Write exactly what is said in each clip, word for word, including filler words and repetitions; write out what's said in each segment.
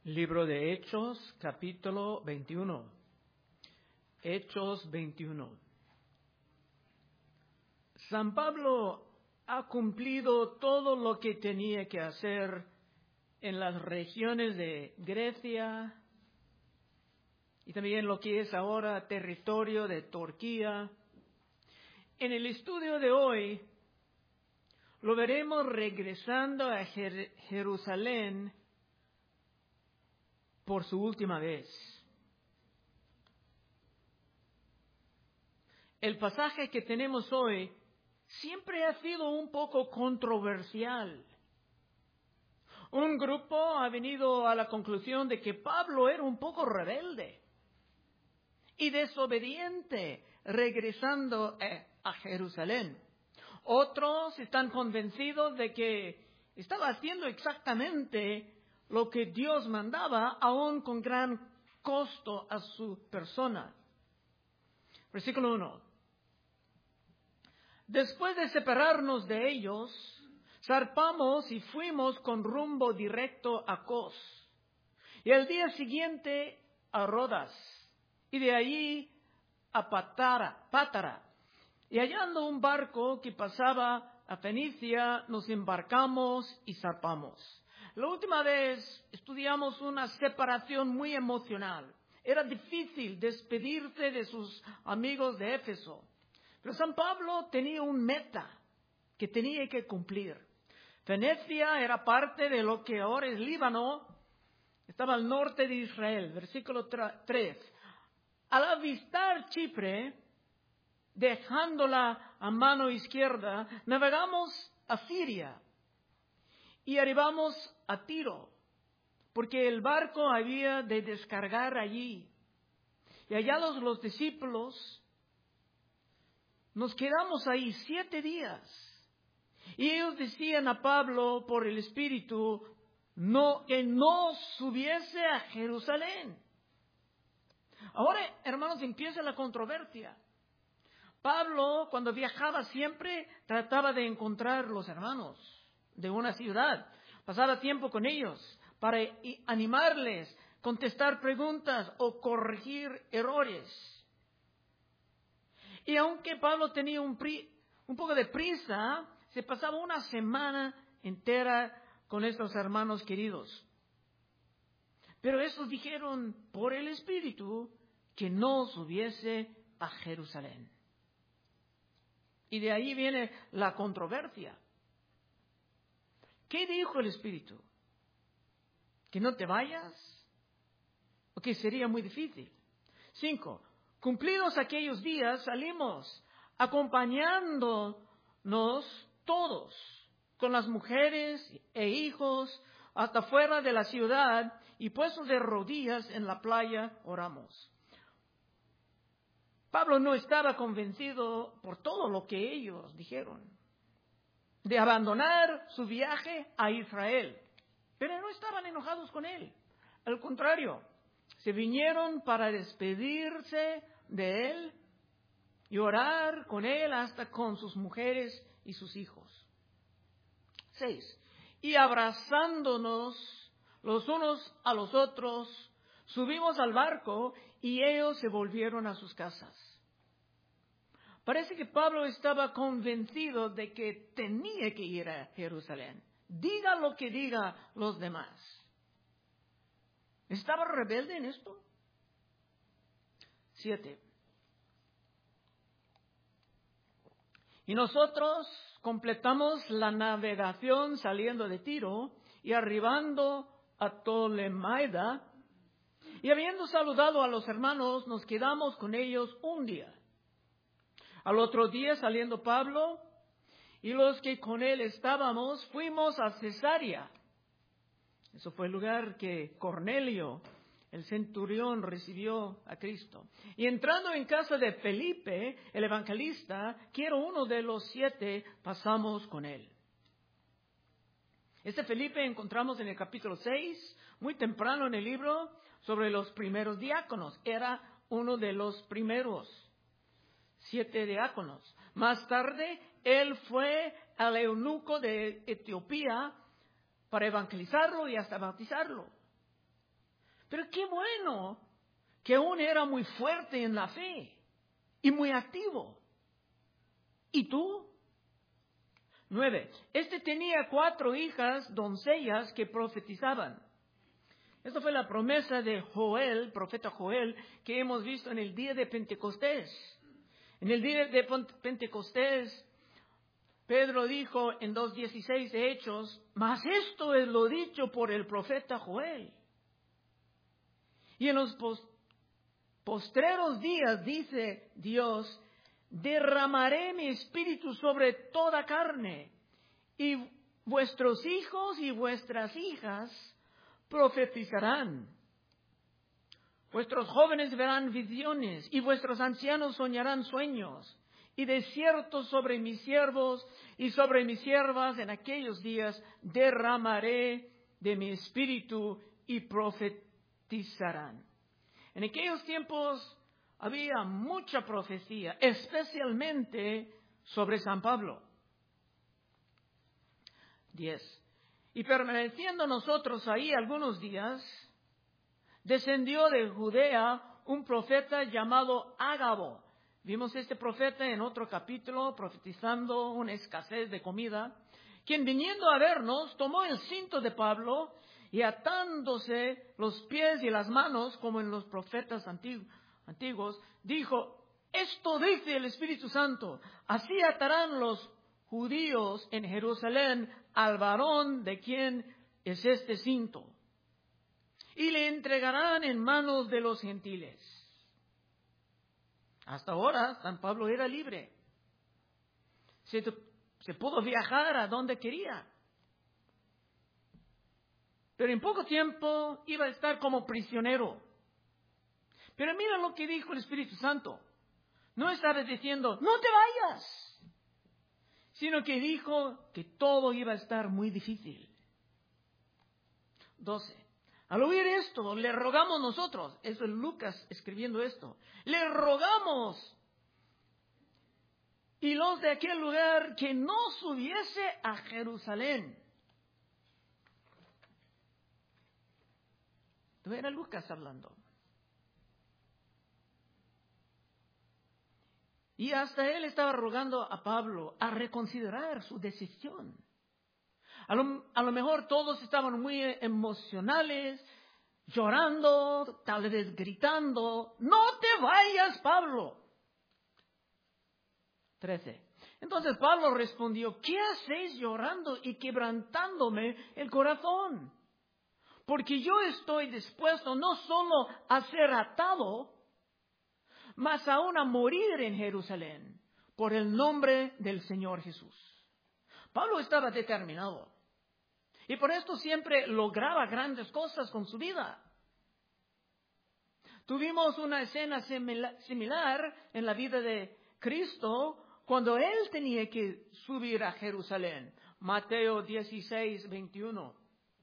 Libro de Hechos, capítulo veintiuno. Hechos veintiuno. San Pablo ha cumplido todo lo que tenía que hacer en las regiones de Grecia y también lo que es ahora territorio de Turquía. En el estudio de hoy lo veremos regresando a Jer- Jerusalén por su última vez. El pasaje que tenemos hoy siempre ha sido un poco controversial. Un grupo ha venido a la conclusión de que Pablo era un poco rebelde y desobediente regresando a Jerusalén. Otros están convencidos de que estaba haciendo exactamente lo que Dios mandaba, aún con gran costo a su persona. Versículo uno. Después de separarnos de ellos, zarpamos y fuimos con rumbo directo a Cos, y al día siguiente a Rodas, y de allí a Patara, Pátara. Y hallando un barco que pasaba a Fenicia, nos embarcamos y zarpamos. La última vez estudiamos una separación muy emocional. Era difícil despedirse de sus amigos de Éfeso. Pero San Pablo tenía un meta que tenía que cumplir. Fenicia era parte de lo que ahora es Líbano. Estaba al norte de Israel. Versículo tres. Al avistar Chipre, dejándola a mano izquierda, navegamos a Siria y arribamos a Tiro, porque el barco había de descargar allí. Y hallados los discípulos, nos quedamos ahí siete días. Y ellos decían a Pablo por el Espíritu no, que no subiese a Jerusalén. Ahora, hermanos, empieza la controversia. Pablo, cuando viajaba, siempre trataba de encontrar los hermanos de una ciudad. Pasaba tiempo con ellos para animarles, contestar preguntas o corregir errores. Y aunque Pablo tenía un, pri, un poco de prisa, se pasaba una semana entera con estos hermanos queridos. Pero estos dijeron por el Espíritu que no subiese a Jerusalén. Y de ahí viene la controversia. ¿Qué dijo el Espíritu? ¿Que no te vayas? ¿O que sería muy difícil? Cinco. Cumplidos aquellos días, salimos acompañándonos todos, con las mujeres e hijos, hasta fuera de la ciudad, y puestos de rodillas en la playa, oramos. Pablo no estaba convencido por todo lo que ellos dijeron de abandonar su viaje a Israel, pero no estaban enojados con él. Al contrario, se vinieron para despedirse de él y orar con él hasta con sus mujeres y sus hijos. Seis. Y abrazándonos los unos a los otros, subimos al barco y ellos se volvieron a sus casas. Parece que Pablo estaba convencido de que tenía que ir a Jerusalén. Diga lo que diga los demás. ¿Estaba rebelde en esto? Siete. Y nosotros completamos la navegación saliendo de Tiro y arribando a Ptolemaida. Y habiendo saludado a los hermanos, nos quedamos con ellos un día. Al otro día, saliendo Pablo y los que con él estábamos, fuimos a Cesarea. Eso fue el lugar que Cornelio, el centurión, recibió a Cristo. Y entrando en casa de Felipe, el evangelista, que era uno de los siete, pasamos con él. Este Felipe encontramos en el capítulo seis, muy temprano en el libro, sobre los primeros diáconos. Era uno de los primeros siete diáconos. Más tarde, él fue al eunuco de Etiopía para evangelizarlo y hasta bautizarlo. Pero qué bueno que aún era muy fuerte en la fe y muy activo. ¿Y tú? Nueve. Este tenía cuatro hijas, doncellas, que profetizaban. Esta fue la promesa de Joel, profeta Joel, que hemos visto en el día de Pentecostés. En el día de Pentecostés, Pedro dijo en dos dieciséis de Hechos, mas esto es lo dicho por el profeta Joel. Y en los post- postreros días, dice Dios, derramaré mi espíritu sobre toda carne, y vuestros hijos y vuestras hijas profetizarán. Vuestros jóvenes verán visiones, y vuestros ancianos soñarán sueños. Y de cierto sobre mis siervos y sobre mis siervas en aquellos días derramaré de mi espíritu y profetizarán. En aquellos tiempos había mucha profecía, especialmente sobre San Pablo. Diez. Y permaneciendo nosotros ahí algunos días, descendió de Judea un profeta llamado Ágabo. Vimos este profeta en otro capítulo, profetizando una escasez de comida, quien viniendo a vernos, tomó el cinto de Pablo y atándose los pies y las manos, como en los profetas antiguos, dijo, esto dice el Espíritu Santo, así atarán los judíos en Jerusalén al varón de quien es este cinto, y le entregarán en manos de los gentiles. Hasta ahora, San Pablo era libre. Se, se pudo viajar a donde quería. Pero en poco tiempo iba a estar como prisionero. Pero mira lo que dijo el Espíritu Santo. No estaba diciendo, no te vayas, sino que dijo que todo iba a estar muy difícil. doce. Al oír esto, le rogamos nosotros, eso es Lucas escribiendo esto, le rogamos y los de aquel lugar que no subiese a Jerusalén. No era Lucas hablando. Y hasta él estaba rogando a Pablo a reconsiderar su decisión. A lo, a lo mejor todos estaban muy emocionales, llorando, tal vez gritando, ¡no te vayas, Pablo! trece. Entonces Pablo respondió, ¿qué hacéis llorando y quebrantándome el corazón? Porque yo estoy dispuesto no solo a ser atado, mas aún a morir en Jerusalén por el nombre del Señor Jesús. Pablo estaba determinado. Y por esto siempre lograba grandes cosas con su vida. Tuvimos una escena similar en la vida de Cristo cuando Él tenía que subir a Jerusalén. Mateo dieciséis, veintiuno.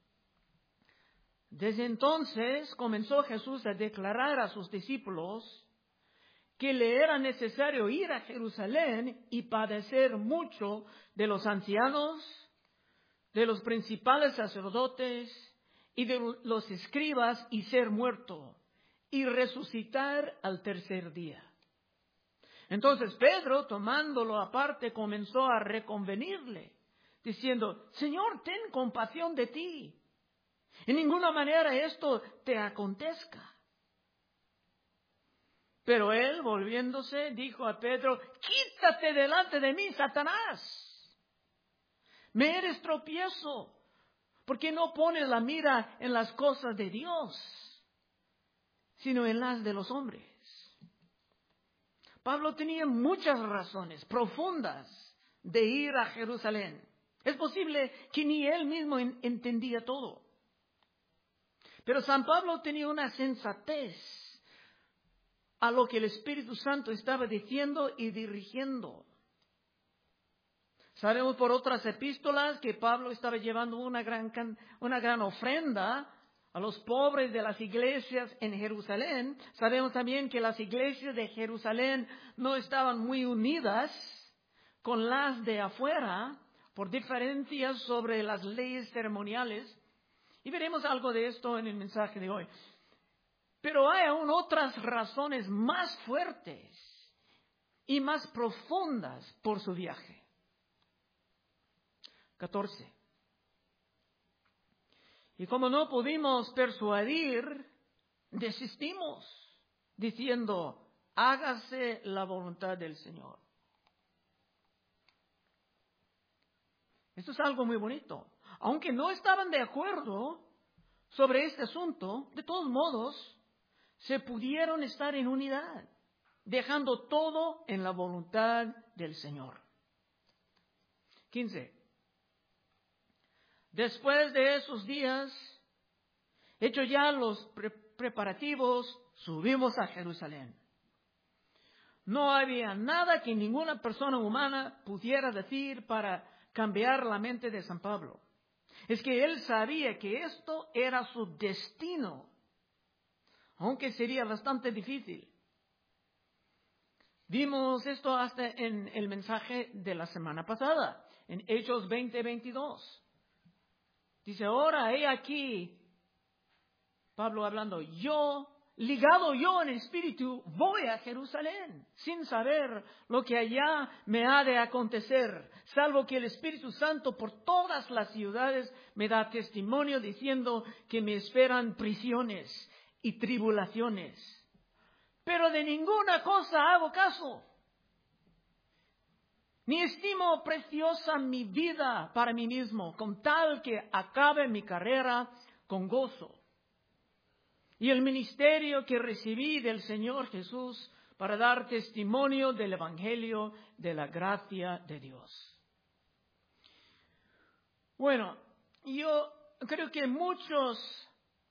Desde entonces comenzó Jesús a declarar a sus discípulos que le era necesario ir a Jerusalén y padecer mucho de los ancianos, de los principales sacerdotes y de los escribas y ser muerto y resucitar al tercer día. Entonces Pedro, tomándolo aparte, comenzó a reconvenirle, diciendo, Señor, ten compasión de ti. En ninguna manera esto te acontezca. Pero él, volviéndose, dijo a Pedro, quítate delante de mí, Satanás. Me eres tropiezo, porque no pones la mira en las cosas de Dios, sino en las de los hombres. Pablo tenía muchas razones profundas de ir a Jerusalén. Es posible que ni él mismo entendía todo. Pero San Pablo tenía una sensatez a lo que el Espíritu Santo estaba diciendo y dirigiendo. Sabemos por otras epístolas que Pablo estaba llevando una gran, una gran ofrenda a los pobres de las iglesias en Jerusalén. Sabemos también que las iglesias de Jerusalén no estaban muy unidas con las de afuera por diferencias sobre las leyes ceremoniales. Y veremos algo de esto en el mensaje de hoy. Pero hay aún otras razones más fuertes y más profundas por su viaje. catorce. Y como no pudimos persuadir, desistimos, diciendo, hágase la voluntad del Señor. Esto es algo muy bonito. Aunque no estaban de acuerdo sobre este asunto, de todos modos, se pudieron estar en unidad, dejando todo en la voluntad del Señor. quince. Después de esos días, hechos ya los pre- preparativos, subimos a Jerusalén. No había nada que ninguna persona humana pudiera decir para cambiar la mente de San Pablo. Es que él sabía que esto era su destino, aunque sería bastante difícil. Vimos esto hasta en el mensaje de la semana pasada, en Hechos veinte veintidós. Dice, ahora he aquí, Pablo hablando, yo, ligado yo en espíritu, voy a Jerusalén, sin saber lo que allá me ha de acontecer, salvo que el Espíritu Santo por todas las ciudades me da testimonio diciendo que me esperan prisiones y tribulaciones. Pero de ninguna cosa hago caso, ni estimo preciosa mi vida para mí mismo, con tal que acabe mi carrera con gozo. Y el ministerio que recibí del Señor Jesús para dar testimonio del Evangelio de la gracia de Dios. Bueno, yo creo que muchos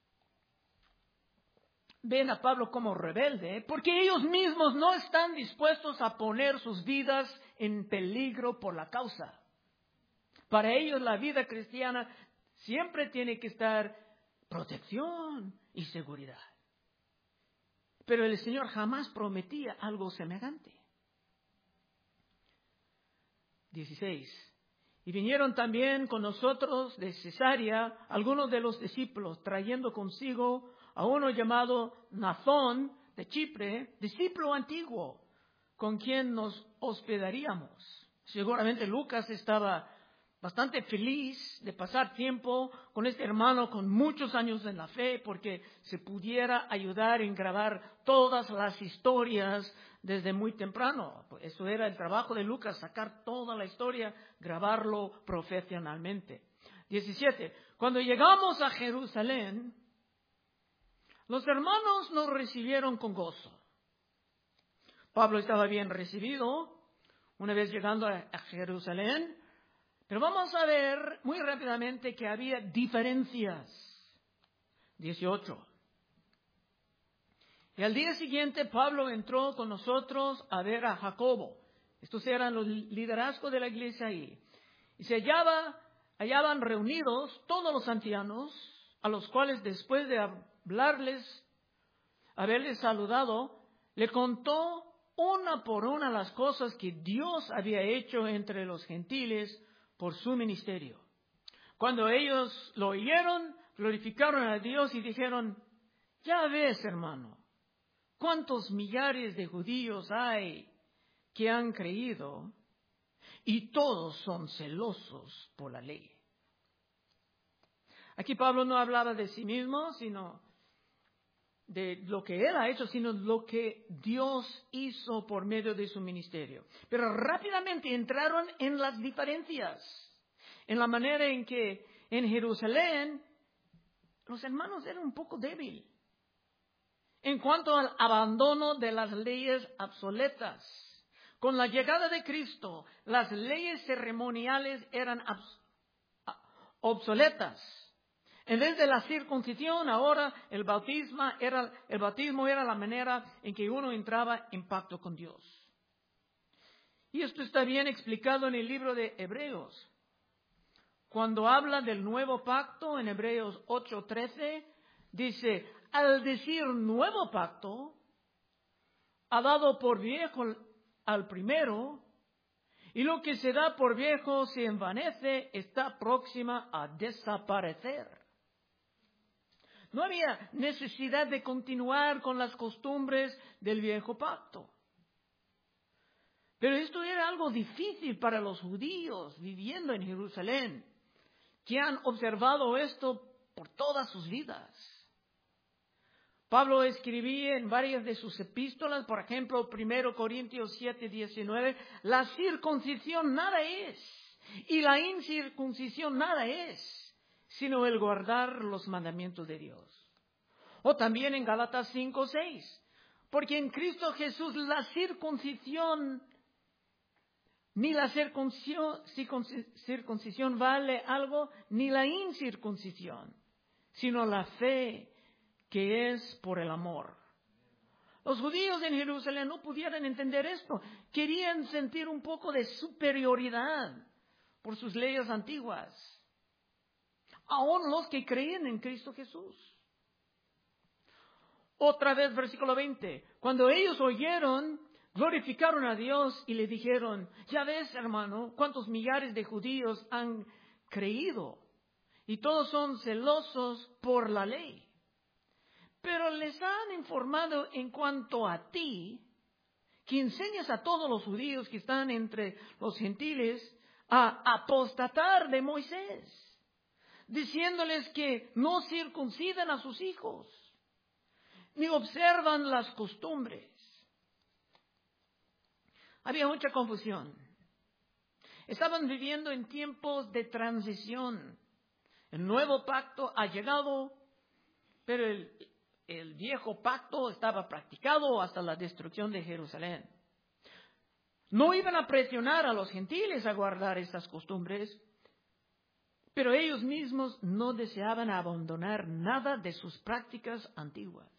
ven a Pablo como rebelde, porque ellos mismos no están dispuestos a poner sus vidas en peligro por la causa. Para ellos la vida cristiana siempre tiene que estar protección y seguridad. Pero el Señor jamás prometía algo semejante. dieciséis. Y vinieron también con nosotros de Cesarea algunos de los discípulos, trayendo consigo a uno llamado Nazón de Chipre, discípulo antiguo, con quien nos hospedaríamos. Seguramente Lucas estaba bastante feliz de pasar tiempo con este hermano con muchos años en la fe, porque se pudiera ayudar en grabar todas las historias desde muy temprano. Eso era el trabajo de Lucas, sacar toda la historia, grabarlo profesionalmente. diecisiete. Cuando llegamos a Jerusalén, los hermanos nos recibieron con gozo. Pablo estaba bien recibido una vez llegando a Jerusalén, pero vamos a ver muy rápidamente que había diferencias. dieciocho. Y al día siguiente Pablo entró con nosotros a ver a Jacobo. Estos eran los liderazgos de la iglesia ahí. Y se hallaba, hallaban reunidos todos los ancianos, a los cuales después de hablarles, haberles saludado, le contó una por una las cosas que Dios había hecho entre los gentiles por su ministerio. Cuando ellos lo oyeron, glorificaron a Dios y dijeron, ya ves, hermano, cuántos millares de judíos hay que han creído y todos son celosos por la ley. Aquí Pablo no hablaba de sí mismo, sino de lo que él ha hecho, sino lo que Dios hizo por medio de su ministerio. Pero rápidamente entraron en las diferencias, en la manera en que en Jerusalén los hermanos eran un poco débiles en cuanto al abandono de las leyes obsoletas. Con la llegada de Cristo, las leyes ceremoniales eran obsoletas. En vez de la circuncisión, ahora el bautismo era, el bautismo era la manera en que uno entraba en pacto con Dios. Y esto está bien explicado en el libro de Hebreos. Cuando habla del nuevo pacto en Hebreos ocho trece, dice, al decir nuevo pacto, ha dado por viejo al primero, y lo que se da por viejo se envanece, está próxima a desaparecer. No había necesidad de continuar con las costumbres del viejo pacto. Pero esto era algo difícil para los judíos viviendo en Jerusalén, que han observado esto por todas sus vidas. Pablo escribía en varias de sus epístolas, por ejemplo, primero Corintios siete, diecinueve, la circuncisión nada es, y la incircuncisión nada es, sino el guardar los mandamientos de Dios. O también en Gálatas cinco, seis, porque en Cristo Jesús la circuncisión, ni la circuncisión, circuncisión vale algo, ni la incircuncisión, sino la fe que es por el amor. Los judíos en Jerusalén no pudieron entender esto. Querían sentir un poco de superioridad por sus leyes antiguas. Aún los que creían en Cristo Jesús. Otra vez, versículo veinte. Cuando ellos oyeron, glorificaron a Dios y le dijeron, ya ves, hermano, cuántos millares de judíos han creído. Y todos son celosos por la ley. Pero les han informado en cuanto a ti, que enseñas a todos los judíos que están entre los gentiles a apostatar de Moisés, diciéndoles que no circuncidan a sus hijos, ni observan las costumbres. Había mucha confusión. Estaban viviendo en tiempos de transición. El nuevo pacto ha llegado, pero el El viejo pacto estaba practicado hasta la destrucción de Jerusalén. No iban a presionar a los gentiles a guardar estas costumbres, pero ellos mismos no deseaban abandonar nada de sus prácticas antiguas.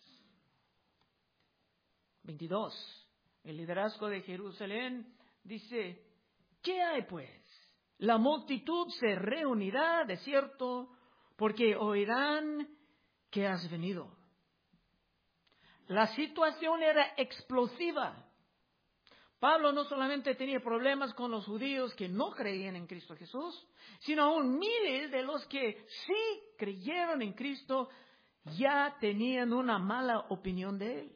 veintidós. El liderazgo de Jerusalén dice, ¿qué hay pues? La multitud se reunirá, de cierto, porque oirán que has venido. La situación era explosiva. Pablo no solamente tenía problemas con los judíos que no creían en Cristo Jesús, sino aún miles de los que sí creyeron en Cristo ya tenían una mala opinión de Él.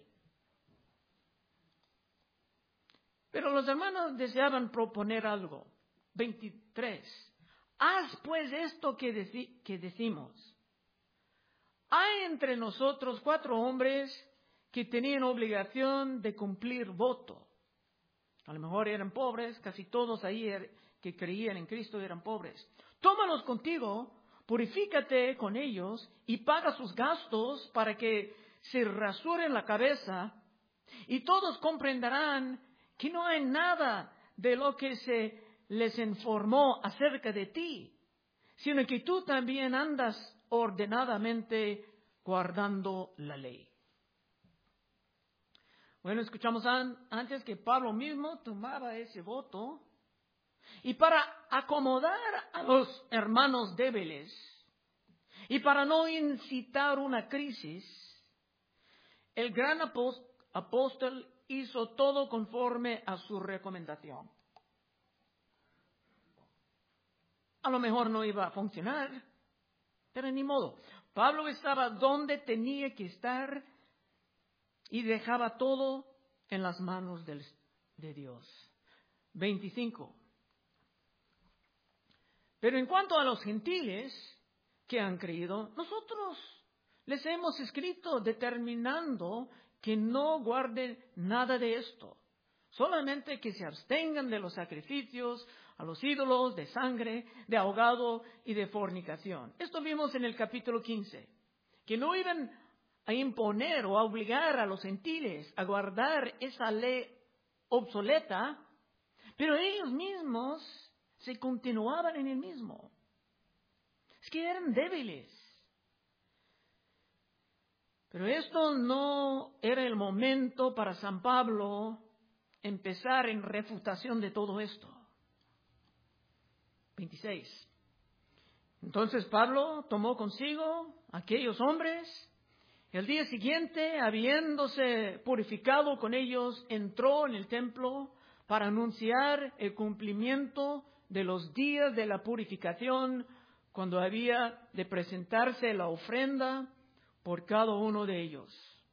Pero los hermanos deseaban proponer algo. veintitrés. Haz pues esto que, deci- que decimos. Hay entre nosotros cuatro hombres que tenían obligación de cumplir voto. A lo mejor eran pobres, casi todos ahí er, que creían en Cristo eran pobres. Tómalos contigo, purifícate con ellos y paga sus gastos para que se rasuren la cabeza y todos comprenderán que no hay nada de lo que se les informó acerca de ti, sino que tú también andas ordenadamente guardando la ley. Bueno, escuchamos an- antes que Pablo mismo tomaba ese voto y para acomodar a los hermanos débiles y para no incitar una crisis, el gran apóstol, apóstol hizo todo conforme a su recomendación. A lo mejor no iba a funcionar, pero ni modo. Pablo estaba donde tenía que estar y dejaba todo en las manos del, de Dios. veinticinco. Pero en cuanto a los gentiles que han creído, nosotros les hemos escrito determinando que no guarden nada de esto, solamente que se abstengan de los sacrificios a los ídolos, de sangre, de ahogado y de fornicación. Esto vimos en el capítulo quince, que no iban a imponer o a obligar a los gentiles a guardar esa ley obsoleta, pero ellos mismos se continuaban en el mismo. Es que eran débiles. Pero esto no era el momento para San Pablo empezar en refutación de todo esto. veintiséis. Entonces Pablo tomó consigo aquellos hombres. El día siguiente, habiéndose purificado con ellos, entró en el templo para anunciar el cumplimiento de los días de la purificación, cuando había de presentarse la ofrenda por cada uno de ellos.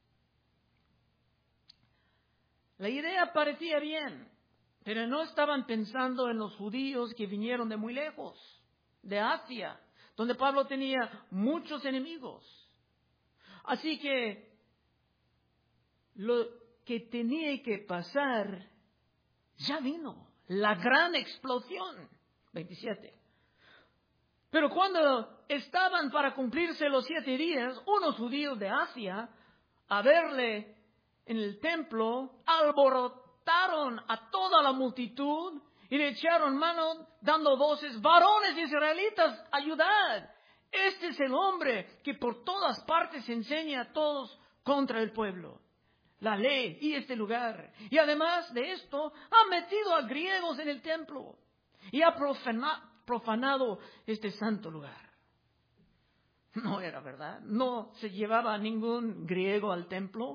La idea parecía bien, pero no estaban pensando en los judíos que vinieron de muy lejos, de Asia, donde Pablo tenía muchos enemigos. Así que lo que tenía que pasar ya vino, la gran explosión. veintisiete. Pero cuando estaban para cumplirse los siete días, unos judíos de Asia, a verle en el templo, alborotaron a toda la multitud y le echaron mano dando voces: varones israelitas, ayudad. Este es el hombre que por todas partes enseña a todos contra el pueblo, la ley y este lugar. Y además de esto, ha metido a griegos en el templo y ha profanado, profanado este santo lugar. No era verdad. No se llevaba a ningún griego al templo.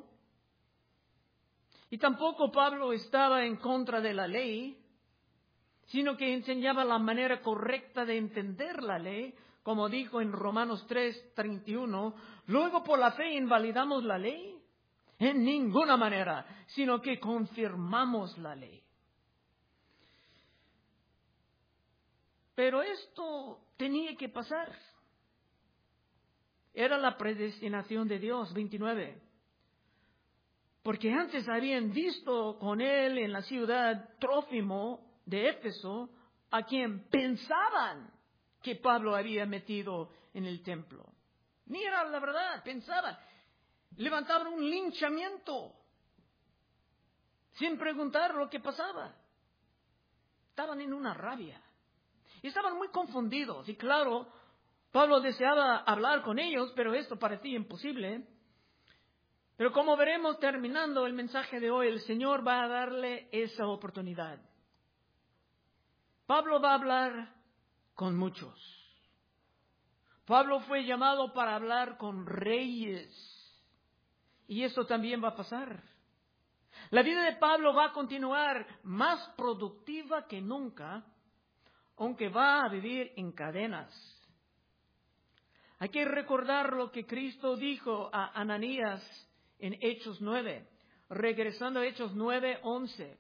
Y tampoco Pablo estaba en contra de la ley, sino que enseñaba la manera correcta de entender la ley, como dijo en Romanos tres, treinta y uno. Luego por la fe invalidamos la ley. En ninguna manera, sino que confirmamos la ley. Pero esto tenía que pasar. Era la predestinación de Dios. veintinueve. Porque antes habían visto con él en la ciudad Trófimo de Éfeso, a quien pensaban que Pablo había metido en el templo. Ni era la verdad, pensaban. Levantaban un linchamiento sin preguntar lo que pasaba. Estaban en una rabia. Y estaban muy confundidos. Y claro, Pablo deseaba hablar con ellos, pero esto parecía imposible. Pero como veremos terminando el mensaje de hoy, el Señor va a darle esa oportunidad. Pablo va a hablar con muchos. Pablo fue llamado para hablar con reyes. Y eso también va a pasar. La vida de Pablo va a continuar más productiva que nunca, aunque va a vivir en cadenas. Hay que recordar lo que Cristo dijo a Ananías en Hechos nueve, regresando a Hechos nueve, once.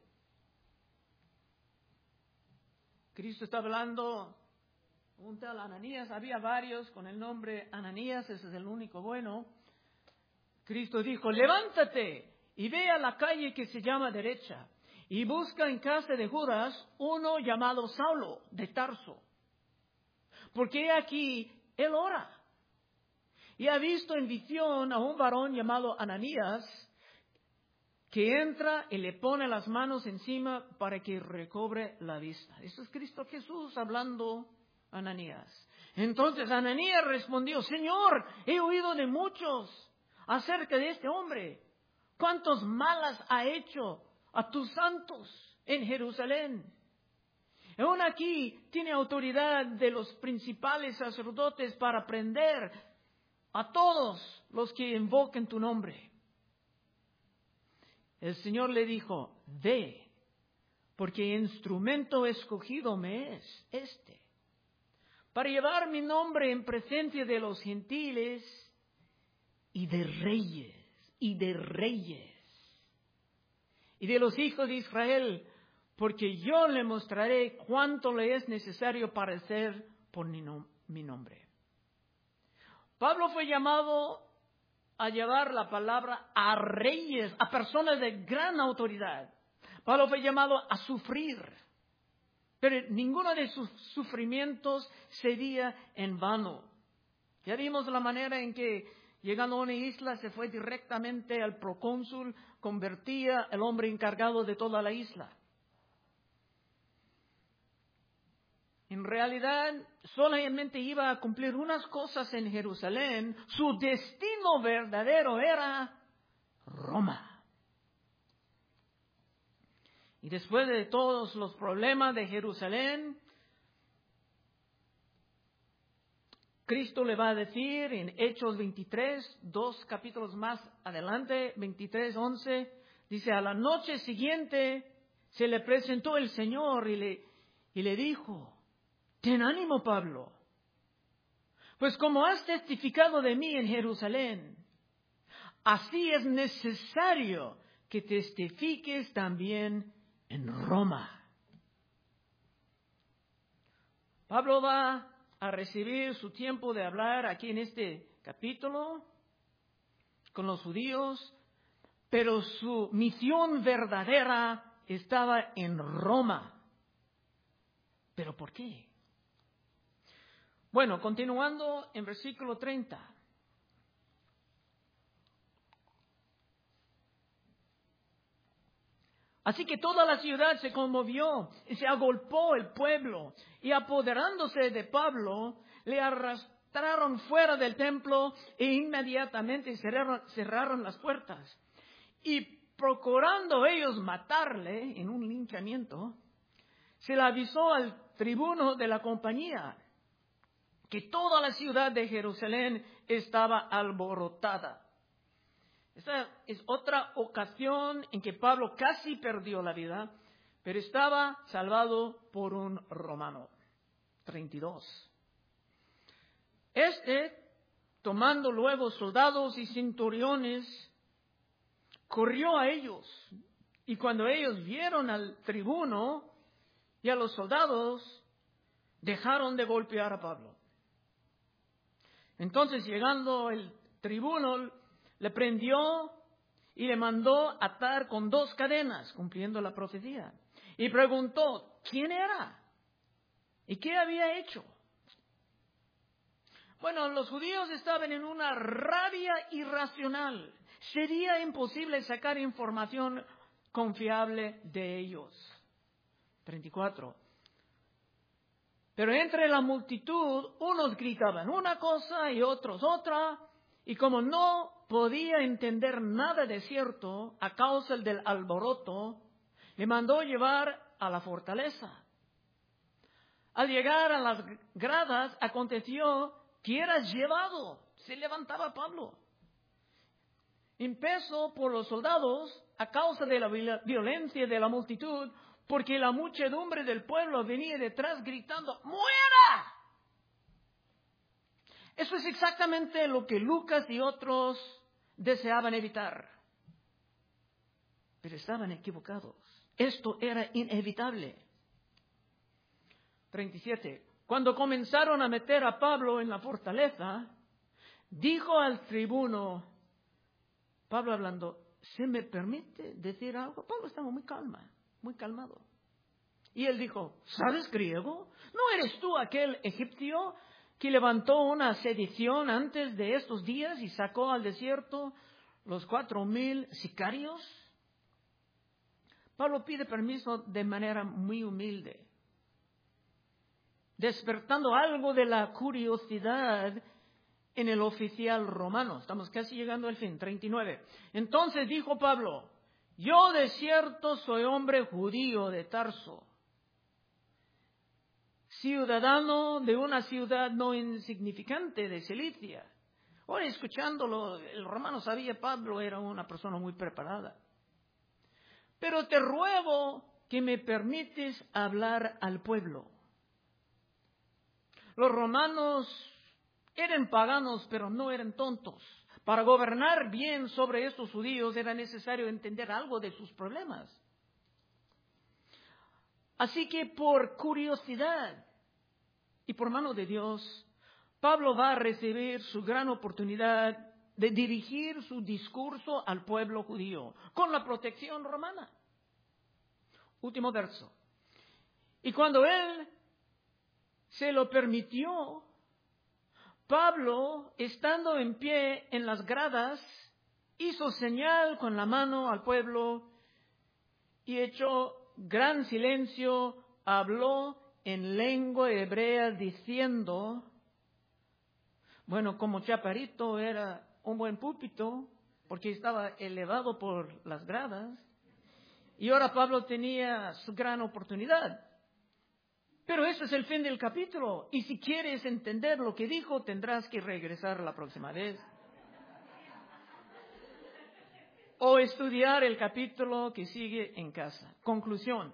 Cristo está hablando un tal Ananías, había varios con el nombre Ananías, ese es el único bueno. Cristo dijo: levántate y ve a la calle que se llama derecha y busca en casa de Judas uno llamado Saulo de Tarso, porque aquí él ora. Y ha visto en visión a un varón llamado Ananías, que entra y le pone las manos encima para que recobre la vista. Eso es Cristo Jesús hablando a Ananías. Entonces Ananías respondió: Señor, he oído de muchos acerca de este hombre, cuántos malas ha hecho a tus santos en Jerusalén. Aún aquí tiene autoridad de los principales sacerdotes para prender a todos los que invoquen tu nombre. El Señor le dijo: ve, porque instrumento escogido me es este, para llevar mi nombre en presencia de los gentiles y de reyes, y de reyes, y de los hijos de Israel, porque yo le mostraré cuánto le es necesario padecer por mi, nom- mi nombre. Pablo fue llamado a llevar la palabra a reyes, a personas de gran autoridad. Pablo fue llamado a sufrir, pero ninguno de sus sufrimientos sería en vano. Ya vimos la manera en que, llegando a una isla, se fue directamente al procónsul, convertía el hombre encargado de toda la isla. En realidad, solamente iba a cumplir unas cosas en Jerusalén. Su destino verdadero era Roma. Y después de todos los problemas de Jerusalén, Cristo le va a decir en Hechos veintitrés, dos capítulos más adelante, veintitrés, once, dice: a la noche siguiente se le presentó el Señor y le, y le dijo: ten ánimo, Pablo, pues como has testificado de mí en Jerusalén así es necesario que testifiques también en Roma. Pablo va a recibir su tiempo de hablar aquí en este capítulo con los judíos, pero su misión verdadera estaba en Roma. ¿Pero por qué? Bueno, continuando en versículo treinta. Así que toda la ciudad se conmovió y se agolpó el pueblo, y apoderándose de Pablo, le arrastraron fuera del templo e inmediatamente cerraron, cerraron las puertas. Y procurando ellos matarle en un linchamiento, se le avisó al tribuno de la compañía que toda la ciudad de Jerusalén estaba alborotada. Esta es otra ocasión en que Pablo casi perdió la vida, pero estaba salvado por un romano. treinta y dos. Este, tomando luego soldados y centuriones, corrió a ellos. Y cuando ellos vieron al tribuno y a los soldados, dejaron de golpear a Pablo. Entonces, llegando el tribuno, le prendió y le mandó atar con dos cadenas, cumpliendo la profecía. Y preguntó, ¿quién era? ¿Y qué había hecho? Bueno, los judíos estaban en una rabia irracional. Sería imposible sacar información confiable de ellos. treinta y cuatro. Pero entre la multitud, unos gritaban una cosa y otros otra, y como no podía entender nada de cierto a causa del alboroto, le mandó llevar a la fortaleza. Al llegar a las gradas, aconteció que era llevado. Se levantaba Pablo. Impeso por los soldados a causa de la violencia de la multitud, porque la muchedumbre del pueblo venía detrás gritando, ¡muera! Eso es exactamente lo que Lucas y otros deseaban evitar. Pero estaban equivocados. Esto era inevitable. treinta y siete. Cuando comenzaron a meter a Pablo en la fortaleza, dijo al tribuno, Pablo hablando, ¿se me permite decir algo? Pablo estaba muy calma, muy calmado. Y él dijo, ¿sabes griego? ¿No eres tú aquel egipcio que levantó una sedición antes de estos días y sacó al desierto los cuatro mil sicarios? Pablo pide permiso de manera muy humilde, despertando algo de la curiosidad en el oficial romano. Estamos casi llegando al fin, treinta y nueve. Entonces dijo Pablo, yo de cierto soy hombre judío de Tarso, ciudadano de una ciudad no insignificante de Cilicia. Ahora, escuchándolo, el romano sabía Pablo era una persona muy preparada. Pero te ruego que me permites hablar al pueblo. Los romanos eran paganos, pero no eran tontos. Para gobernar bien sobre estos judíos era necesario entender algo de sus problemas. Así que por curiosidad y por mano de Dios, Pablo va a recibir su gran oportunidad de dirigir su discurso al pueblo judío con la protección romana. Último verso. Y cuando él se lo permitió, Pablo, estando en pie en las gradas, hizo señal con la mano al pueblo y echó gran silencio, habló en lengua hebrea diciendo, bueno, como chaparito era un buen púlpito, porque estaba elevado por las gradas, y ahora Pablo tenía su gran oportunidad. Pero ese es el fin del capítulo, y si quieres entender lo que dijo, tendrás que regresar la próxima vez. O estudiar el capítulo que sigue en casa. Conclusión.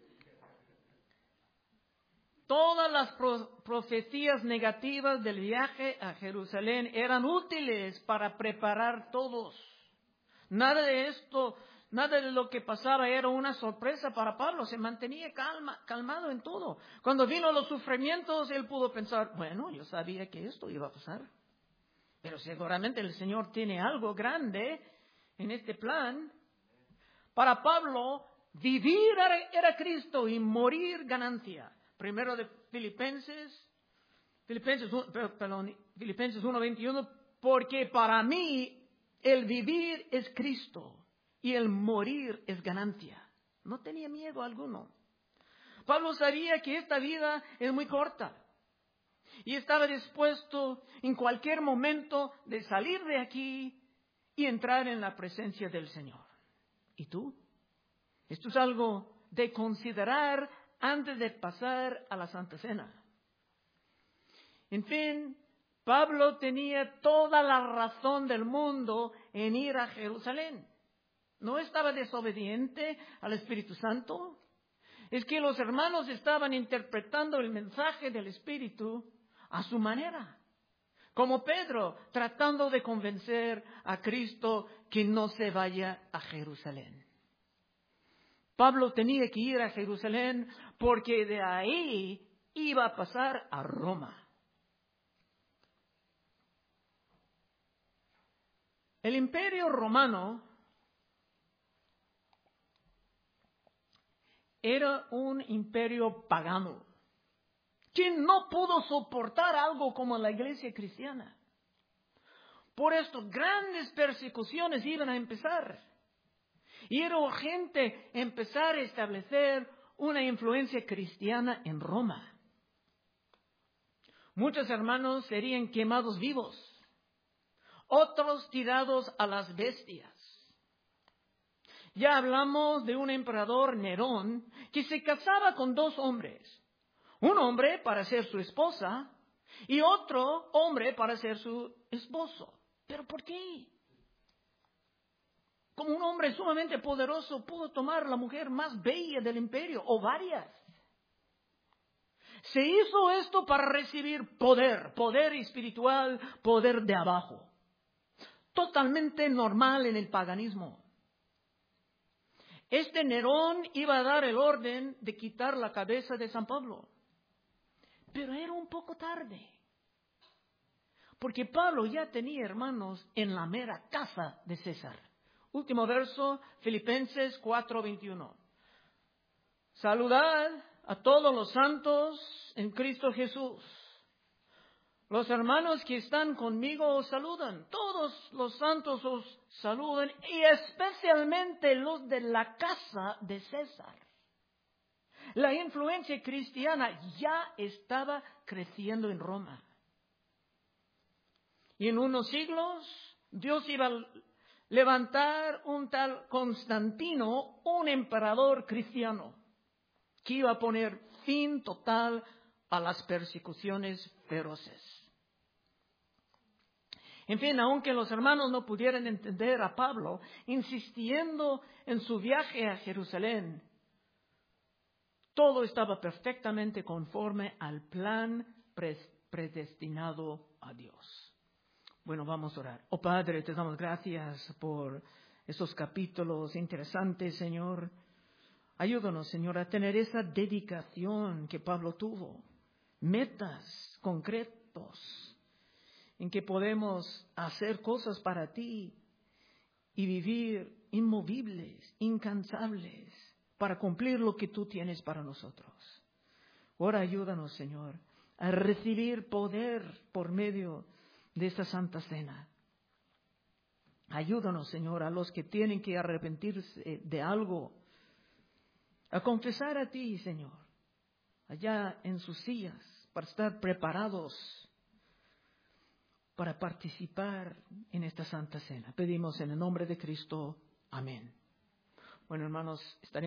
Todas las pro- profecías negativas del viaje a Jerusalén eran útiles para preparar todos Nada de esto, nada de lo que pasaba era una sorpresa para Pablo. Se mantenía calma, calmado en todo. Cuando vino los sufrimientos, él pudo pensar, bueno, yo sabía que esto iba a pasar. Pero seguramente el Señor tiene algo grande en este plan. Para Pablo, vivir era, era Cristo y morir ganancia. Primero de Filipenses, Filipenses, perdón, Filipenses uno veintiuno, porque para mí el vivir es Cristo y el morir es ganancia. No tenía miedo alguno. Pablo sabía que esta vida es muy corta y estaba dispuesto en cualquier momento de salir de aquí y entrar en la presencia del Señor. ¿Y tú? Esto es algo de considerar antes de pasar a la Santa Cena. En fin, Pablo tenía toda la razón del mundo en ir a Jerusalén. ¿No estaba desobediente al Espíritu Santo? Es que los hermanos estaban interpretando el mensaje del Espíritu a su manera. Como Pedro, tratando de convencer a Cristo que no se vaya a Jerusalén. Pablo tenía que ir a Jerusalén porque de ahí iba a pasar a Roma. El Imperio Romano era un imperio pagano. ¿Quién no pudo soportar algo como la iglesia cristiana? Por esto, grandes persecuciones iban a empezar. Y era urgente empezar a establecer una influencia cristiana en Roma. Muchos hermanos serían quemados vivos, otros tirados a las bestias. Ya hablamos de un emperador Nerón que se casaba con dos hombres. Un hombre para ser su esposa y otro hombre para ser su esposo. ¿Pero por qué? Como un hombre sumamente poderoso pudo tomar la mujer más bella del imperio, o varias. Se hizo esto para recibir poder, poder espiritual, poder de abajo. Totalmente normal en el paganismo. Este Nerón iba a dar el orden de quitar la cabeza de San Pablo. Pero era un poco tarde. Porque Pablo ya tenía hermanos en la mera casa de César. Último verso, Filipenses cuatro veintiuno. Saludad a todos los santos en Cristo Jesús. Los hermanos que están conmigo os saludan. Todos los santos os saludan y especialmente los de la casa de César. La influencia cristiana ya estaba creciendo en Roma. Y en unos siglos Dios iba a levantar un tal Constantino, un emperador cristiano, que iba a poner fin total a las persecuciones feroces. En fin, aunque los hermanos no pudieran entender a Pablo insistiendo en su viaje a Jerusalén, todo estaba perfectamente conforme al plan predestinado a Dios. Bueno, vamos a orar. Oh Padre, te damos gracias por esos capítulos interesantes, Señor. Ayúdanos, Señor, a tener esa dedicación que Pablo tuvo. Metas concretos en que podemos hacer cosas para ti y vivir inmovibles, incansables, para cumplir lo que tú tienes para nosotros. Ahora ayúdanos, Señor, a recibir poder por medio de esta Santa Cena. Ayúdanos, Señor, a los que tienen que arrepentirse de algo, a confesar a ti, Señor, allá en sus sillas, para estar preparados para participar en esta Santa Cena. Pedimos en el nombre de Cristo. Amén. Bueno, hermanos, estaremos